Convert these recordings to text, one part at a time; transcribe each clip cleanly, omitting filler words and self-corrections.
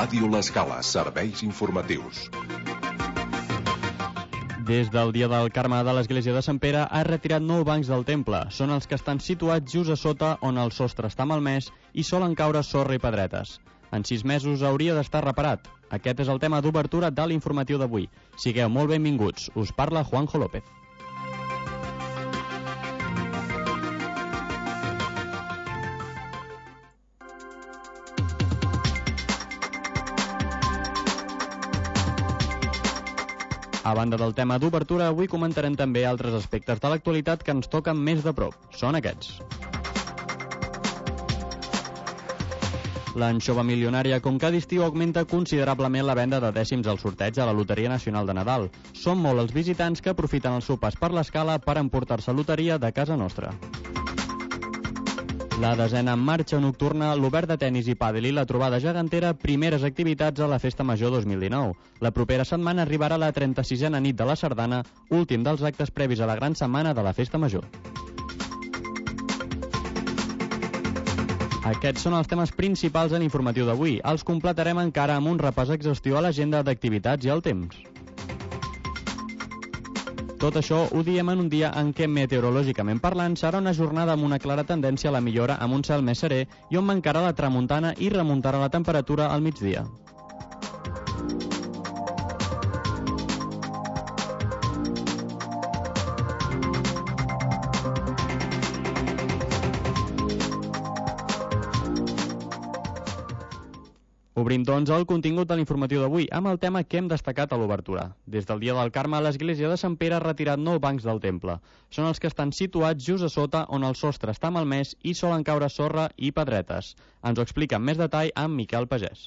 Ràdio L'Escala, serveis informatius. Des del dia del Carme de l'Església de Sant Pere ha retirat 9 bancs del temple. Són els que estan situats just a sota on el sostre està malmès i solen caure sorra i pedretes. En 6 mesos hauria d'estar reparat. Aquest és el tema d'obertura de l'informatiu d'avui. Sigueu molt benvinguts. Us parla Juanjo López. A banda del tema d'obertura, avui comentarem també altres aspectes de l'actualitat que ens toquen més de prop. Són aquests. L'anxova milionària com cada estiu augmenta considerablement la venda de dècims al sorteig a la Loteria Nacional de Nadal. Són molt els visitants que aprofiten els sopars per l'Escala per emportar-se loteria de casa nostra. La desena marxa nocturna, l'obert de tenis i pàdel i la trobada gegantera, primeres activitats a la Festa Major 2019. La propera setmana arribarà la 36a nit de la Sardana, últim dels actes previs a la gran setmana de la Festa Major. Aquests són els temes principals en l'informatiu d'avui. Els completarem encara amb un repàs exhaustiu a l'agenda d'activitats i el temps. Tot això ho diem en un dia en què, meteorològicament parlant, serà una jornada amb una clara tendència a la millora amb un cel més serè i on mancarà la tramuntana i remuntarà la temperatura al migdia. Obrim, doncs, el contingut de l'informatiu d'avui amb el tema que hem destacat a l'obertura. Des del dia del Carme, l'Església de Sant Pere ha retirat 9 bancs del temple. Són els que estan situats just a sota on el sostre està malmès i solen caure sorra i pedretes. Ens ho explica amb més detall amb Miquel Pagès.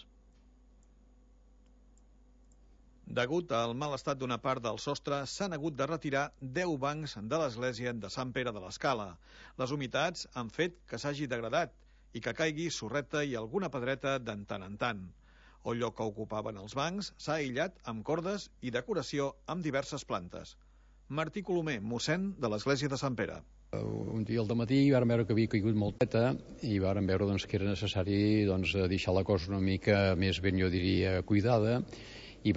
Degut al mal estat d'una part del sostre, s'han hagut de retirar 10 bancs de l'església de Sant Pere de l'Escala. Les humitats han fet que s'hagi degradat i que caigui sorreta i alguna pedreta de tant en tant. El lloc que ocupaven els bancs s'ha aïllat amb cordes i decoració amb diverses plantes. Martí Colomer, mossèn de l'església de Sant Pere. Un dia al dematí vàrem veure que havia caigut molteta i vàrem veure que era necessari deixar la cosa una mica més ben, jo diria, cuidada, i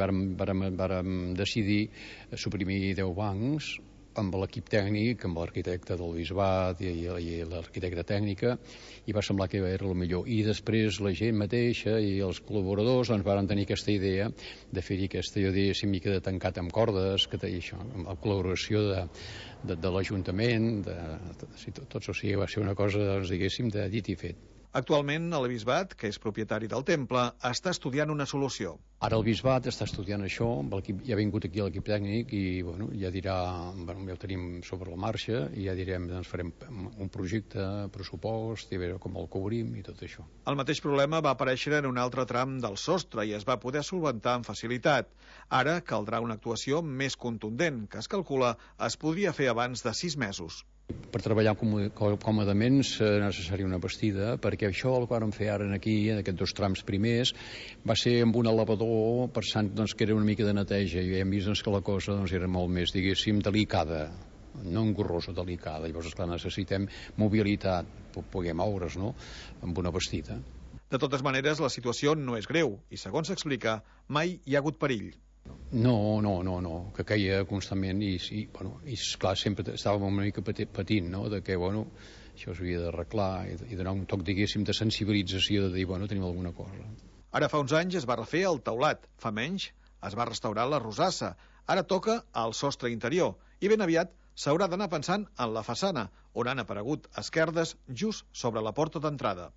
vàrem decidir suprimir 10 bancs amb l'equip tècnic, amb l'arquitecte del bisbat i l'arquitecta tècnica, i va semblar que era el millor. I després la gent mateixa i els col·laboradors varen tenir aquesta idea de fer-hi aquesta, jo diria, mica de tancat amb cordes, amb la col·laboració de l'Ajuntament, tot això va ser una cosa, diguéssim, de dit i fet. Actualment, el bisbat, que és propietari del temple, està estudiant una solució. Ara el bisbat està estudiant això, ja ha vingut aquí l'equip tècnic i ja dirà, ja ho tenim sobre la marxa, i ja direm, farem un projecte, pressupost, i a veure com el cobrim i tot això. El mateix problema va aparèixer en un altre tram del sostre i es va poder solventar amb facilitat. Ara caldrà una actuació més contundent, que es calcula es podria fer abans de 6 mesos. Per treballar còmodament és necessària una bastida, perquè això el que vam fer ara aquí, en aquests 2 trams primers, va ser amb un elevador, pensant que era una mica de neteja, i hem vist que la cosa era molt més, diguéssim, delicada, no engorrosa, delicada. Llavors, esclar, necessitem mobilitat, poder moure's, no?, amb una bastida. De totes maneres, la situació no és greu, i segons s'explica, mai hi ha hagut perill. No, que caia constantment i esclar, sempre estàvem una mica patint, no?, de que, això s'havia d'arreglar i donar un toc, diguéssim, de sensibilització, de dir, tenim alguna cosa. Ara fa uns anys es va refer el teulat, fa menys es va restaurar la rosassa, ara toca el sostre interior i ben aviat s'haurà d'anar pensant en la façana, on han aparegut esquerdes just sobre la porta d'entrada.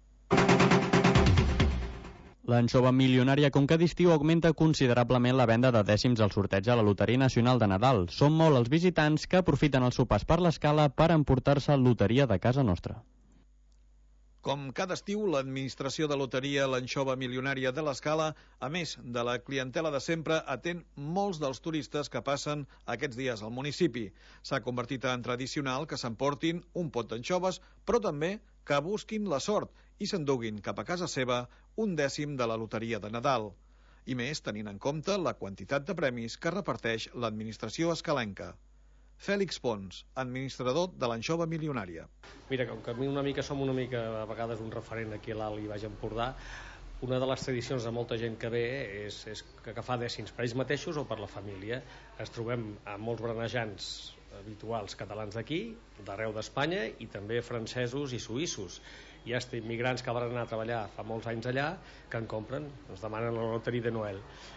L'anxova milionària com cada estiu augmenta considerablement la venda de dècims al sorteig a la Loteria Nacional de Nadal. Són molt els visitants que aprofiten els sopars per l'Escala per emportar-se loteria de casa nostra. Com cada estiu, l'administració de loteria l'anxova milionària de l'Escala, a més de la clientela de sempre, atén molts dels turistes que passen aquests dies al municipi. S'ha convertit en tradicional que s'emportin un pot d'anxoves, però també que busquin la sort i s'enduguin cap a casa seva un dècim de la loteria de Nadal. I més tenint en compte la quantitat de premis que reparteix l'administració escalenca. Fèlix Pons, administrador de l'anxova milionària. Mira, com que a mi som una mica a vegades un referent aquí a l'Alt i Baix Empordà, una de les tradicions de molta gent que ve és que fa dècims per ells mateixos o per la família. Es trobem amb molts berenejants habituals catalans d'aquí, d'arreu d'Espanya, i també francesos i suïssos. Hi ha immigrants que van anar a treballar fa molts anys allà que en compren, ens demanen la loteria de Noel.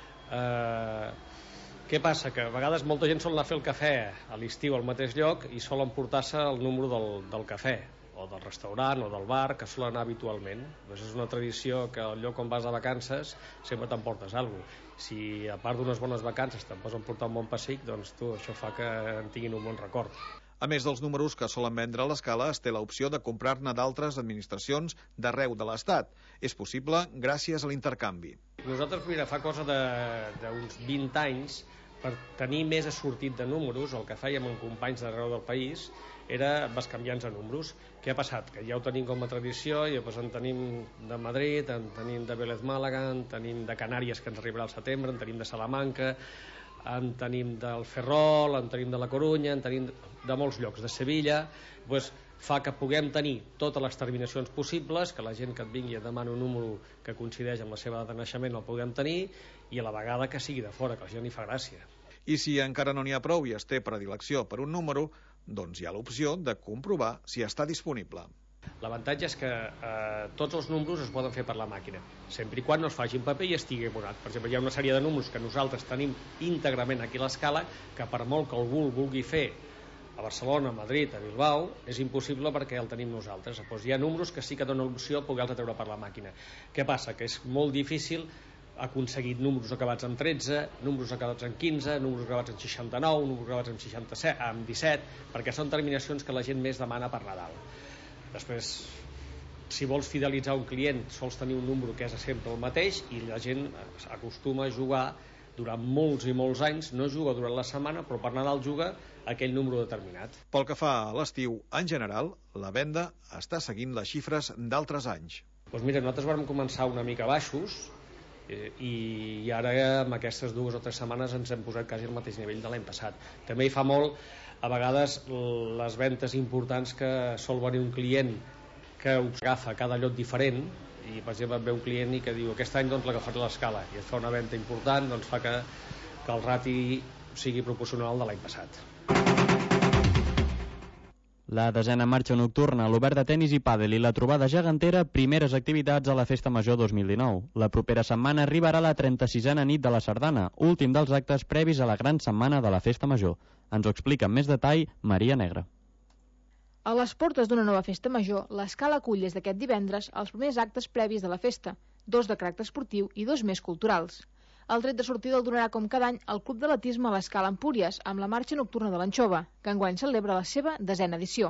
Què passa? Que a vegades molta gent sol anar a fer el cafè a l'estiu al mateix lloc i solen portar-se el número del cafè o del restaurant o del bar que solen anar habitualment. Doncs és una tradició que al lloc on vas de vacances sempre t'emportes alguna cosa. Si a part d'unes bones vacances te'n pots emportar un bon pessic, doncs això fa que en tinguin un bon record. A més dels números que solen vendre a l'Escala, es té l'opció de comprar-ne d'altres administracions d'arreu de l'Estat. És possible gràcies a l'intercanvi. Nosaltres, mira, fa cosa d'uns 20 anys, per tenir més assortit de números, el que fèiem amb companys d'arreu del país era bescanviar-nos a números. Què ha passat? Que ja ho tenim com a tradició, i doncs en tenim de Madrid, en tenim de Vélez Màlaga, en tenim de Canàries, que ens arribarà al setembre, en tenim de Salamanca, en tenim del Ferrol, en tenim de la Corunya, en tenim de molts llocs, de Sevilla. Doncs fa que puguem tenir totes les terminacions possibles, que la gent que et vingui et demani un número que coincideix amb la seva data de naixement el puguem tenir, i a la vegada que sigui de fora, que a la gent li fa gràcia. I si encara no n'hi ha prou i es té predilecció per un número, doncs hi ha l'opció de comprovar si està disponible. L'avantatge és que tots els números es poden fer per la màquina, sempre i quan no es faci en paper i estigui abonat. Per exemple, hi ha una sèrie de números que nosaltres tenim íntegrament aquí a l'Escala, que per molt que algú vulgui fer a Barcelona, a Madrid, a Bilbao, és impossible perquè el tenim nosaltres. Doncs hi ha números que sí que donen l'opció de poder-los treure per la màquina. Què passa? Que és molt difícil aconseguir números acabats en 13, números acabats en 15, números acabats en 69, números acabats en 67, en 17, perquè són terminacions que la gent més demana per Nadal. Després, si vols fidelitzar un client, sols tenir un número que és sempre el mateix, i la gent acostuma a jugar durant molts i molts anys, no juga durant la setmana, però per Nadal juga aquell número determinat. Pel que fa a l'estiu, en general, la venda està seguint les xifres d'altres anys. Doncs mira, nosaltres vam començar una mica baixos, i ara amb aquestes 2 o 3 setmanes ens hem posat quasi al mateix nivell de l'any passat. També hi fa molt, a vegades, les ventes importants que sol venir un client que ho agafa a cada lloc diferent, i per exemple ve un client i que diu aquest any doncs l'agafaré a l'Escala, i et fa una venda important, doncs fa que el rati sigui proporcional de l'any passat. La 10a marxa nocturna, l'obert de tenis i pàdel i la trobada gegantera, primeres activitats a la Festa Major 2019. La propera setmana arribarà la 36a nit de la Sardana, últim dels actes previs a la gran setmana de la Festa Major. Ens ho explica amb més detall Maria Negra. A les portes d'una nova Festa Major, l'Escala acull des d'aquest divendres els primers actes previs de la festa, 2 de caràcter esportiu i 2 més culturals. El tret de sortida el donarà com cada any el Club d'Atletisme a l'Escala Empúries, amb la marxa nocturna de l'Anxova, que enguany celebra la seva 10a edició.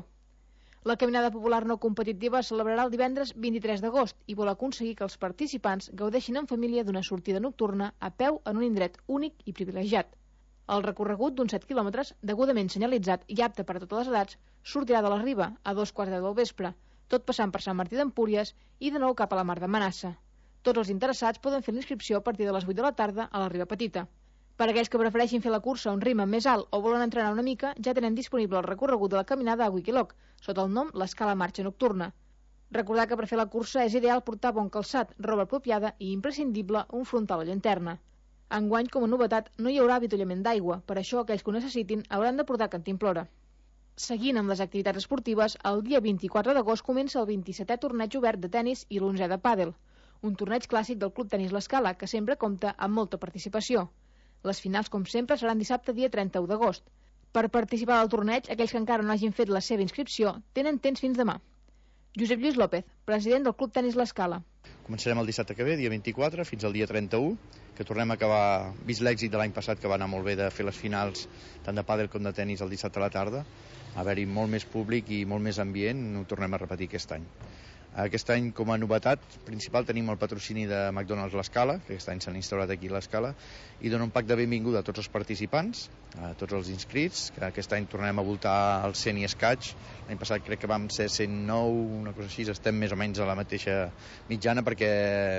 La caminada popular no competitiva es celebrarà el divendres 23 d'agost i vol aconseguir que els participants gaudeixin en família d'una sortida nocturna a peu en un indret únic i privilegiat. El recorregut d'uns 7 quilòmetres, degudament senyalitzat i apte per a totes les edats, sortirà de la Riba a 2:15 del vespre, tot passant per Sant Martí d'Empúries i de nou cap a la Mar de Manassa. Tots els interessats poden fer l'inscripció a partir de les 8 de la tarda a la Riba Petita. Per aquells que prefereixin fer la cursa a un ritme més alt o volen entrenar una mica, ja tenen disponible el recorregut de la caminada a Wikiloc, sota el nom l'Escala Marxa Nocturna. Recordar que per fer la cursa és ideal portar bon calçat, roba apropiada i imprescindible un frontal o llanterna. Enguany, com a novetat, no hi haurà avituallament d'aigua, per això aquells que ho necessitin hauran de portar cantimplora. Seguint amb les activitats esportives, el dia 24 d'agost comença el 27è torneig obert de tennis i l'11è de pàdel, un torneig clàssic del Club Tenis l'Escala, que sempre compta amb molta participació. Les finals, com sempre, seran dissabte dia 31 d'agost. Per participar del torneig, aquells que encara no hagin fet la seva inscripció tenen temps fins demà. Josep Lluís López, president del Club Tenis l'Escala. Començarem el dissabte que ve, dia 24, fins al dia 31, que tornem a acabar, vist l'èxit de l'any passat, que va anar molt bé de fer les finals tant de pàdel com de tenis el dissabte a la tarda, haver-hi molt més públic i molt més ambient, ho tornem a repetir aquest any. Aquest any, com a novetat principal, tenim el patrocini de McDonald's l'Escala, que aquest any s'han instaurat aquí a l'Escala, i dona un pack de benvinguda a tots els participants, a tots els inscrits, que aquest any tornem a voltar el 100 i escaig. L'any passat crec que vam ser 109, una cosa així, estem més o menys a la mateixa mitjana, perquè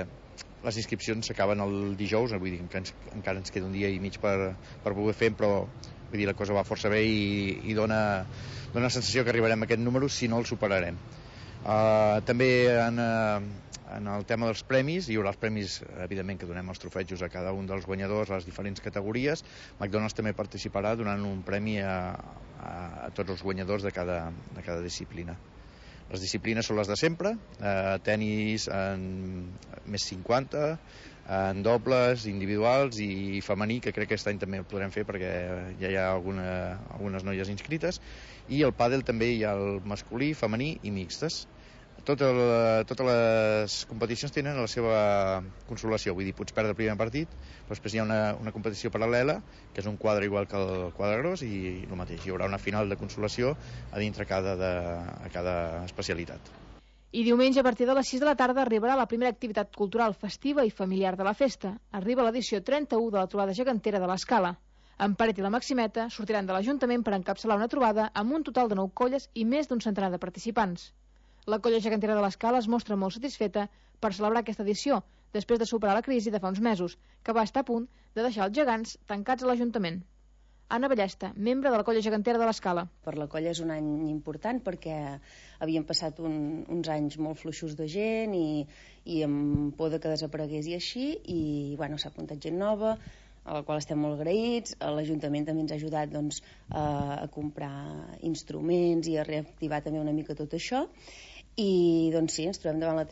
les inscripcions s'acaben el dijous, vull dir que encara ens queda un dia i mig per poder fer, però vull dir, la cosa va força bé i dona la sensació que arribarem a aquest número, si no el superarem. També En el tema dels premis, hi haurà els premis, evidentment, que donem els trofejos a cada un dels guanyadors a les diferents categories. McDonald's també participarà donant un premi a tots els guanyadors de cada disciplina. Les disciplines són les de sempre, tenis en més 50, en dobles, individuals i femení, que crec que aquest any també el podrem fer perquè ja hi ha algunes noies inscrites, i el pàdel també hi ha el masculí, femení i mixtes. Totes les competicions tenen la seva consolació, vull dir, pots perdre el primer partit, però després hi ha una competició paral·lela, que és un quadre igual que el quadre gros, i el mateix, hi haurà una final de consolació a dintre a cada especialitat. I diumenge, a partir de les 6 de la tarda, arribarà la primera activitat cultural festiva i familiar de la festa. Arriba l'edició 31 de la trobada gegantera de l'Escala. En Paret i la Maximeta sortiran de l'Ajuntament per encapçalar una trobada amb un total de 9 colles i més d'un centenar de participants. La colla gegantera de l'Escala es mostra molt satisfeta per celebrar aquesta edició, després de superar la crisi de fa uns mesos, que va estar a punt de deixar els gegants tancats a l'Ajuntament. Anna Ballesta, membre de la colla gegantera de l'Escala. Per la colla és un any important perquè havíem passat uns anys molt fluixos de gent i amb por de que desaparegués i així, i bueno, s'ha apuntat gent nova, a la qual estem molt agraïts. L'Ajuntament també ens ha ajudat doncs, a comprar instruments i a reactivar també una mica tot això. I doncs sí, ens trobem davant la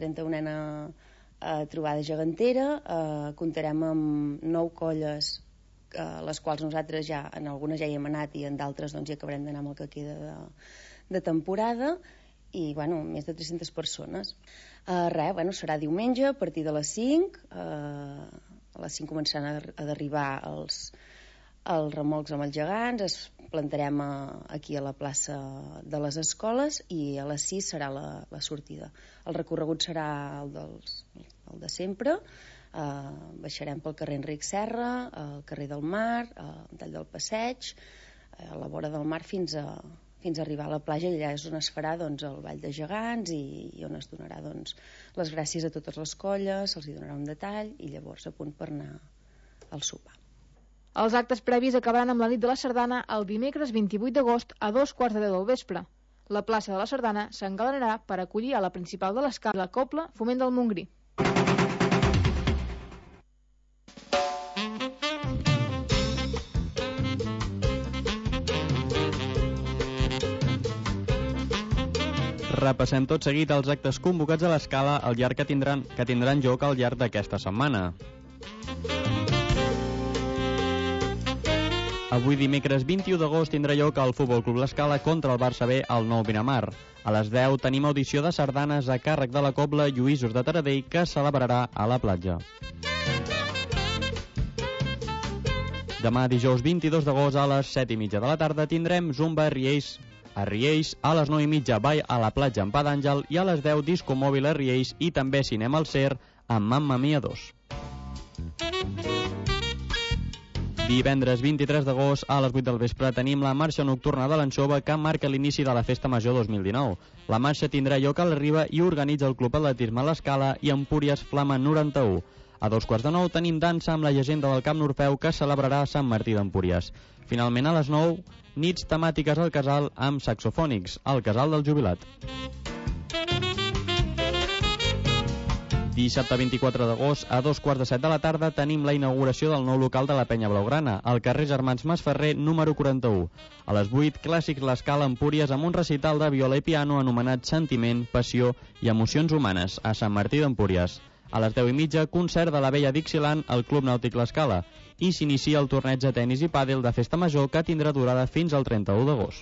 31a trobada gegantera. Comptarem amb 9 colles, les quals nosaltres ja, en algunes ja hi hem anat i en d'altres doncs, ja acabarem d'anar amb el que queda de temporada, i bueno, més de 300 persones. Serà diumenge a partir de les 5, a les 5 començaran a derribar els remolcs amb els gegants, es plantarem aquí a la plaça de les escoles i a les 6 serà la sortida. El recorregut serà el de sempre, baixarem pel carrer Enric Serra, el carrer del Mar, el tall del Passeig, a la vora del mar fins a arribar a la platja, i allà és on es farà doncs, el ball de gegants i on es donarà doncs, les gràcies a totes les colles, se'ls donarà un detall i llavors a punt per anar al sopar. Els actes previs acabaran amb la nit de la sardana el dimecres 28 d'agost a 2:15 del vespre. La plaça de la Sardana s'engalanarà per acollir a la principal de l'Escala, la Cobla Foment del Montgrí. Repassem tot seguit els actes convocats a l'Escala al llarg que tindran lloc al llarg d'aquesta setmana. Avui dimecres 21 d'agost tindrà lloc el Futbol Club l'Escala contra el Barça B al Nou Miramar. A les 10 tenim audició de sardanes a càrrec de la Cobla Lluïsos de Taradell, que es celebrarà a la platja. Demà dijous 22 d'agost a les 7:30 de la tarda tindrem Zumba a Riells a les 9:30 ball a la platja en Pa d'Àngel, i a les 10 disco mòbil a Riells i també cinema al Cer amb Mamma Mia 2. Divendres 23 d'agost a les 8 del vespre tenim la marxa nocturna de l'Anxova, que marca l'inici de la Festa Major 2019. La marxa tindrà lloc a la Riba i organitza el Club Atletisme a l'Escala i Empúries Flama 91. A 8:45 tenim dansa amb la llegenda del Camp Norfeu, que celebrarà a Sant Martí d'Empúries. Finalment, a les 9, nits temàtiques al casal amb saxofònics, al casal del jubilat. Dissabte 24 d'agost a 2:15 de la tarda tenim la inauguració del nou local de la Penya Blaugrana, al carrer Germans Masferrer número 41. A les 8, clàssics l'Escala Empúries amb un recital de viola i piano anomenat Sentiment, Passió i Emocions Humanes a Sant Martí d'Empúries. A les 10:30, concert de la Vella Dixieland al Club Nàutic l'Escala, i s'inicia el torneig de tenis i pàdel de Festa Major, que tindrà durada fins al 31 d'agost.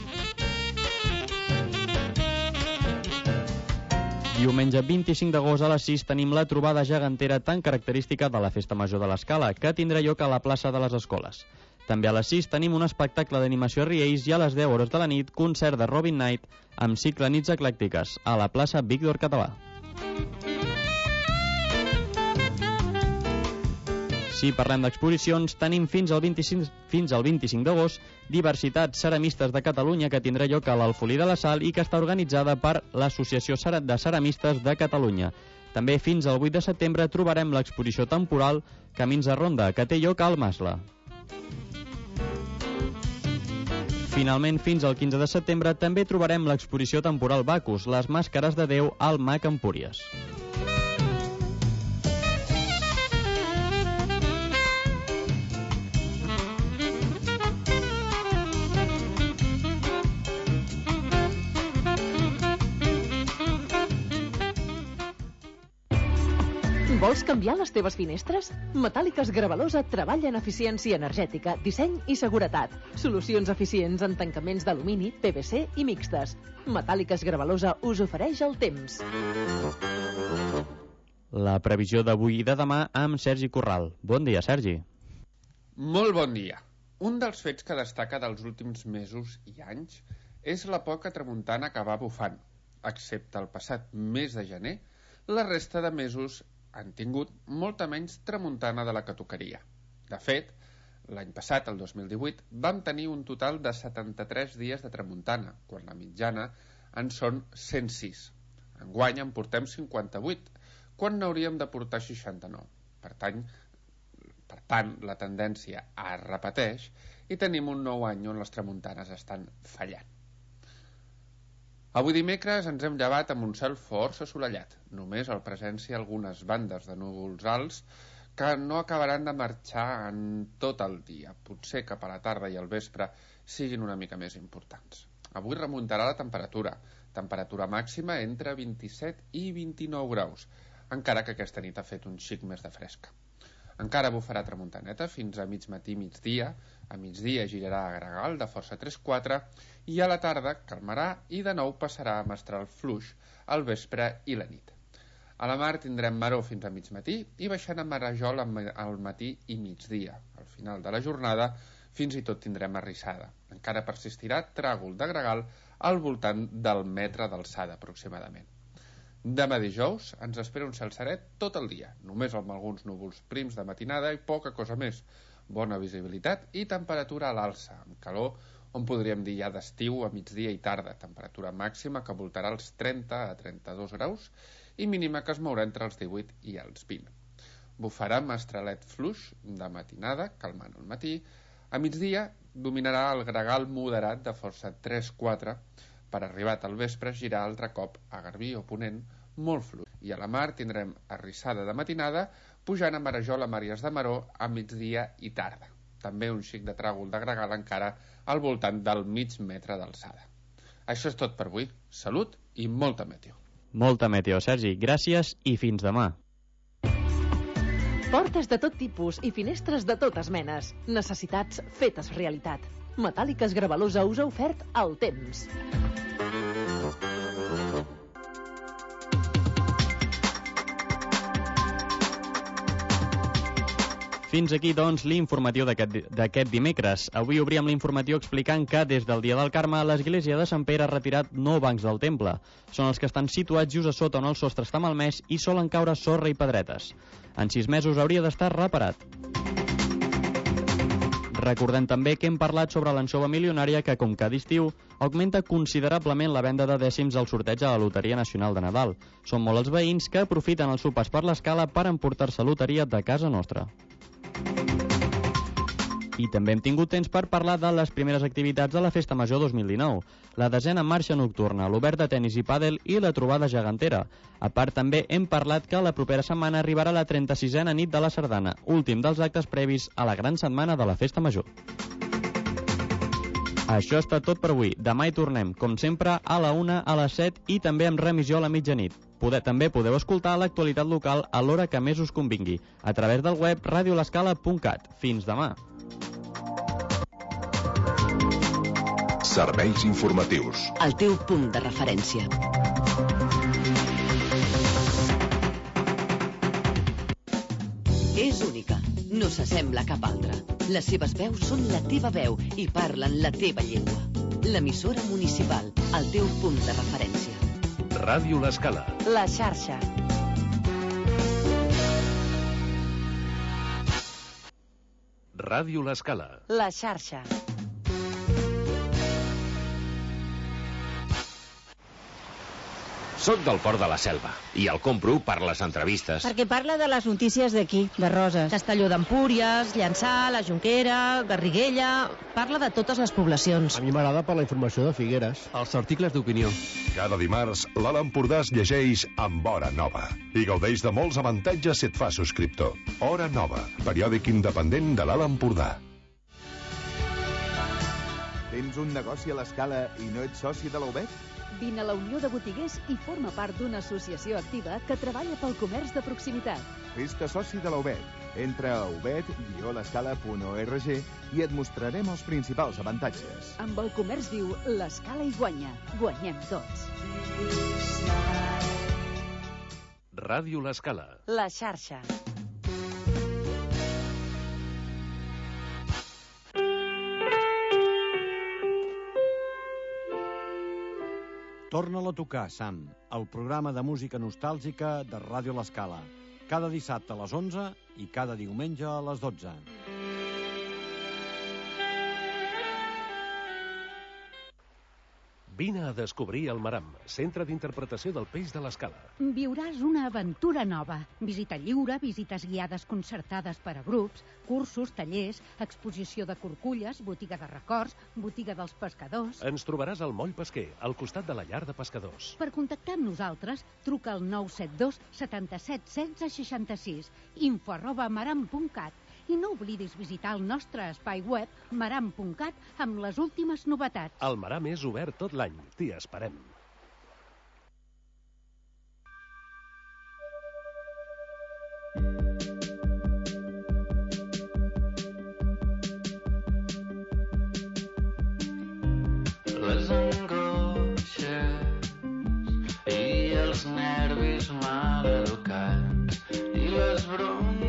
Diumenge 25 d'agost a les 6 tenim la trobada gegantera tan característica de la Festa Major de l'Escala, que tindrà lloc a la plaça de les Escoles. També a les 6 tenim un espectacle d'animació a Riells, i a les 10 hores de la nit concert de Robin Knight amb cicle Nits Eclèctiques a la plaça Víctor Català. Si parlem d'exposicions, tenim fins al 25 d'agost Diversitats Ceramistes de Catalunya, que tindrà lloc a l'Alfolí de la Sal i que està organitzada per l'Associació de Ceramistes de Catalunya. També fins al 8 de setembre trobarem l'exposició temporal Camins de Ronda, que té lloc al Masla. Finalment, fins al 15 de setembre també trobarem l'exposició temporal Bacus, les màscares de Déu al MAC Empúries. Vols canviar les teves finestres? Metàl·liques Gravalosa treballa en eficiència energètica, disseny i seguretat. Solucions eficients en tancaments d'alumini, PVC i mixtes. Metàl·liques Gravalosa us ofereix el temps. La previsió d'avui i de demà amb Sergi Corral. Bon dia, Sergi. Molt bon dia. Un dels fets que destaca dels últims mesos i anys és la poca tramuntana que va bufant. Excepte el passat mes de gener, la resta de mesos han tingut molta menys tramuntana de la que tocaria. De fet, l'any passat, el 2018, vam tenir un total de 73 dies de tramuntana, quan la mitjana en són 106. Enguany en portem 58, quan n'hauríem de portar 69. Per tant, la tendència es repeteix i tenim un nou any on les tramuntanes estan fallant. Avui dimecres ens hem llevat amb un cel força assolellat, només el presència algunes bandes de núvols alts que no acabaran de marxar en tot el dia. Potser cap a la tarda i al vespre siguin una mica més importants. Avui remuntarà la temperatura màxima entre 27 i 29 graus, encara que aquesta nit ha fet un xic més de fresca. Encara bufarà tramuntaneta fins a mig matí, migdia. A migdia girarà a gregal de força 3-4 i a la tarda calmarà i de nou passarà a mestral fluix al vespre i la nit. A la mar tindrem maror fins a mig matí i baixant a marejol al matí i migdia. Al final de la jornada fins i tot tindrem arrissada. Encara persistirà tràgol de gregal al voltant del metre d'alçada aproximadament. Demà dijous ens espera un cel seret tot el dia, només amb alguns núvols prims de matinada i poca cosa més. Bona visibilitat i temperatura a l'alça, amb calor on podríem dir ja d'estiu a migdia i tarda, temperatura màxima que voltarà els 30 a 32 graus i mínima que es mourà entre els 18 i els 20. Bufarà mestralet fluix de matinada, calmant al matí. A migdia dominarà el gregal moderat de força 3-4, per arribat al vespre girar altre cop a garbí o ponent molt fluix. I a la mar tindrem arrissada de matinada, pujant a marejol a màries de maror a migdia i tarda. També un xic de tràgol de gregal encara al voltant del mig metre d'alçada. Això és tot per avui. Salut i molta meteo. Molta meteo, Sergi. Gràcies i fins demà. Portes de tot tipus i finestres de totes menes. Necessitats fetes realitat. Metàl·liques Gravalosa us ha ofert el temps. Fins aquí, doncs, l'informatiu d'aquest dimecres. Avui obríem l'informatiu explicant que des del dia del Carme l'església de Sant Pere ha retirat 9 bancs del temple. Són els que estan situats just a sota on el sostre està malmès i solen caure sorra i pedretes. En 6 mesos hauria d'estar reparat. Recordem també que hem parlat sobre l'anxova milionària que, com cada estiu, augmenta considerablement la venda de dècims al sorteig a la Loteria Nacional de Nadal. Són molt els veïns que aprofiten els sopars per l'escala per emportar-se loteria de casa nostra. I també hem tingut temps per parlar de les primeres activitats de la Festa Major 2019, la 10a marxa nocturna, l'obert de tenis i pàdel i la trobada gegantera. A part, també hem parlat que la propera setmana arribarà la 36a nit de la Sardana, últim dels actes previs a la gran setmana de la Festa Major. Això està tot per avui. Demà hi tornem, com sempre, a la 1, a les 7 i també amb remissió a la mitjanit. També podeu escoltar l'actualitat local a l'hora que més us convingui, a través del web radiolescala.cat. Fins demà. Serveis informatius. El teu punt de referència. És única. No s'assembla a cap altra. Les seves veus són la teva veu i parlen la teva llengua. L'emissora municipal, el teu punt de referència. Ràdio L'Escala. La xarxa. Ràdio L'Escala. La xarxa. Soc del Port de la Selva i el compro per les entrevistes. Perquè parla de les notícies d'aquí, de Roses. Castelló d'Empúries, Llançà, la Jonquera, Garriguella... Parla de totes les poblacions. A mi m'agrada per la informació de Figueres. Els articles d'opinió. Cada dimarts, l'Alt Empordà es llegeix amb Hora Nova i gaudeix de molts avantatges si et fa subscriptor. Hora Nova, periòdic independent de l'Alt Empordà. Tens un negoci a l'Escala i no ets soci de la UBEC? Vine a la Unió de Botiguers i forma part d'una associació activa que treballa pel comerç de proximitat. Fes-te soci de la UBET. Entra a ubet-l'escala.org i et mostrarem els principals avantatges. Amb el comerç viu, l'Escala hi guanya. Guanyem tots. Ràdio L'Escala. La xarxa. Torna-la a tocar, Sam, el programa de música nostàlgica de Ràdio L'Escala. Cada dissabte a les 11 i cada diumenge a les 12. Vine a descobrir el Maram, centre d'interpretació del peix de l'Escala. Viuràs una aventura nova. Visita lliure, visites guiades concertades per a grups, cursos, tallers, exposició de corculles, botiga de records, botiga dels pescadors... Ens trobaràs al Moll Pesquer, al costat de la llar de pescadors. Per contactar amb nosaltres, truca al 972 77 16 66, info@maram.cat. I no oblidis visitar el nostre espai web maram.cat amb les últimes novetats. El Maram és obert tot l'any. T'hi esperem. Les angoixes i els nervis mal educats i les bronques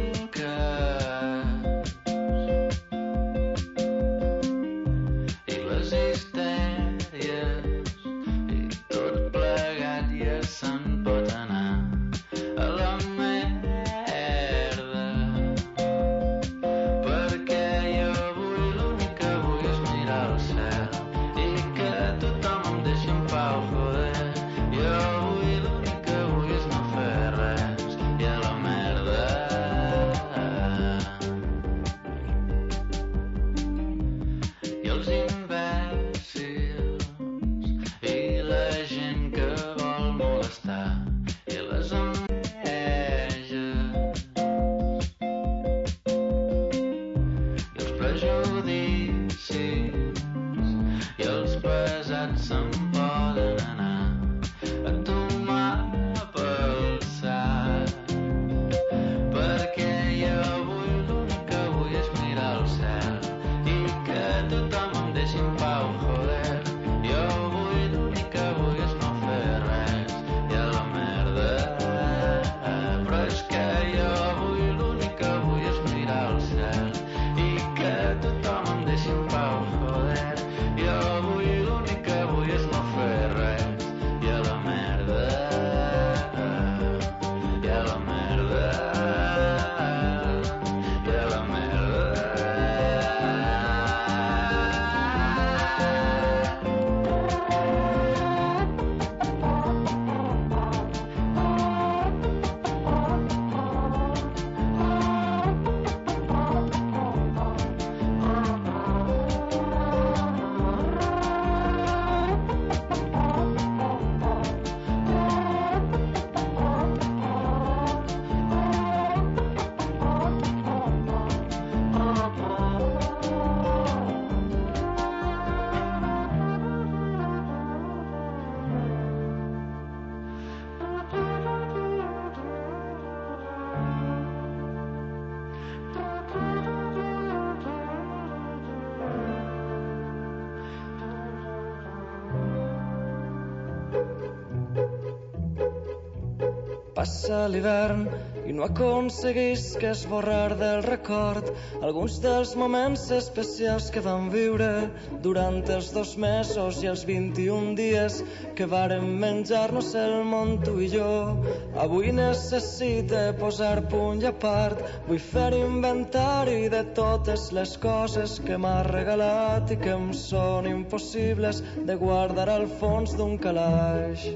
Passa l'hivern i no aconseguisc esborrar del record alguns dels moments especials que vam viure durant els 2 mesos i els 21 dies que vàrem menjar-nos el món tu i jo. Avui necessite posar punt i a part, vull fer inventari de totes les coses que m'ha regalat i que em són impossibles de guardar al fons d'un calaix.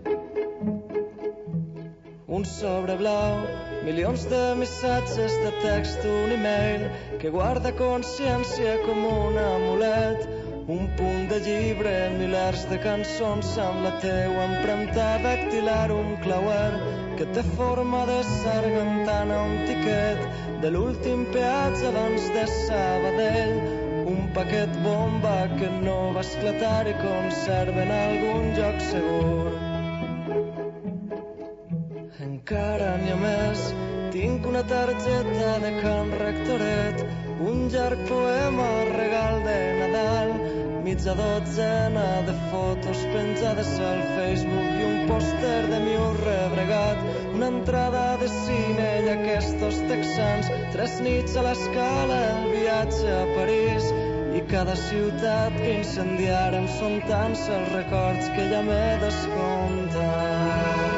Un sobre blau, milions de missatges de text, un e-mail que guarda consciència com un amulet, un punt de llibre, milers de cançons amb la teua empremta dactilar, un clauer que té forma de sargantana, un tiquet de l'últim peatge abans de Sabadell, un paquet bomba que no va esclatar i conserva en algun lloc segur. Encara n'hi ha més, tinc una targeta de Can Rectoret, un llarg poema regal de Nadal, mitja dotzena de fotos penjades al Facebook i un pòster de Miu rebregat, una entrada de cine i aquests texans, 3 nits a l'Escala, el viatge a París i cada ciutat que incendiarem són tants els records que ja m'he descomptat.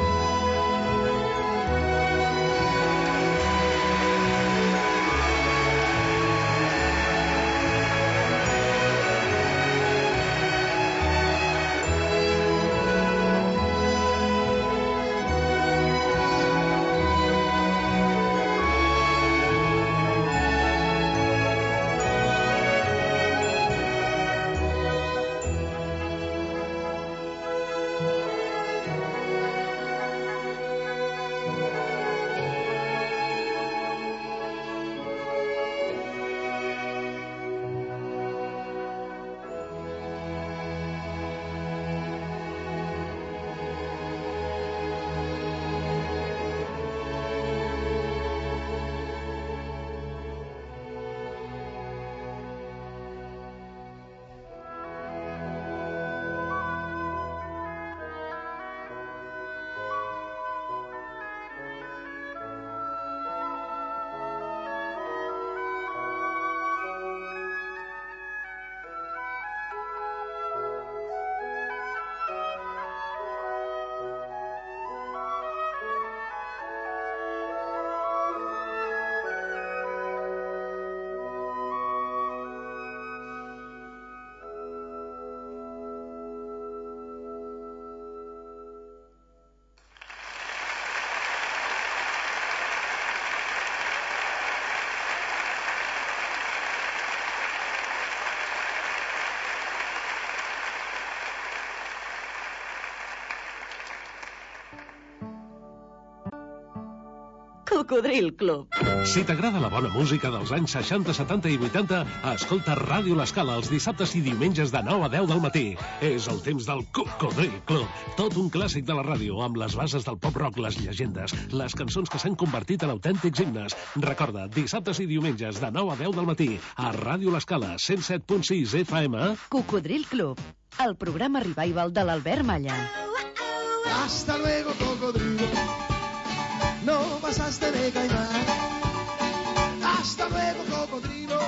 Cocodril Club. Si t'agrada la bona música dels anys 60, 70 i 80, escolta Ràdio L'Escala els dissabtes i diumenges de 9 a 10 del matí. És el temps del Cocodril Club. Tot un clàssic de la ràdio, amb les bases del pop-rock, les llegendes, les cançons que s'han convertit en autèntics himnes. Recorda, dissabtes i diumenges de 9 a 10 del matí, a Ràdio L'Escala, 107.6 FM. Cocodril Club, el programa revival de l'Albert Malla. Hasta luego, cocodrilo. No pasaste de caimán. Hasta luego, cocodrilo.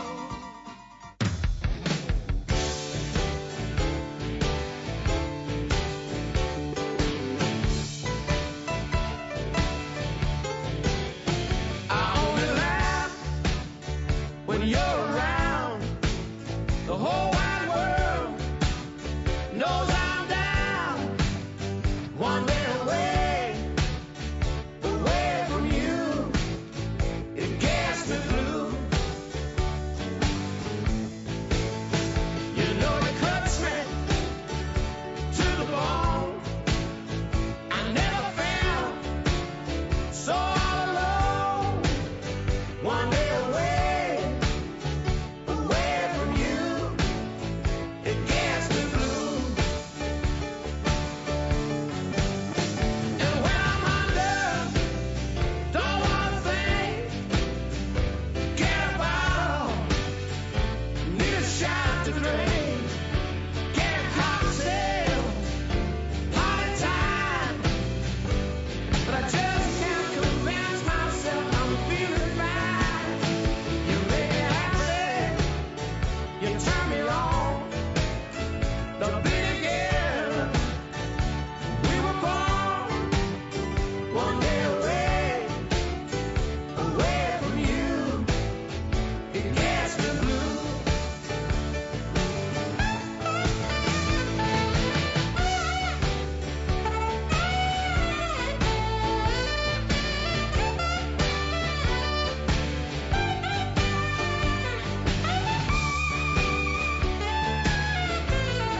I only laugh when you're around. The whole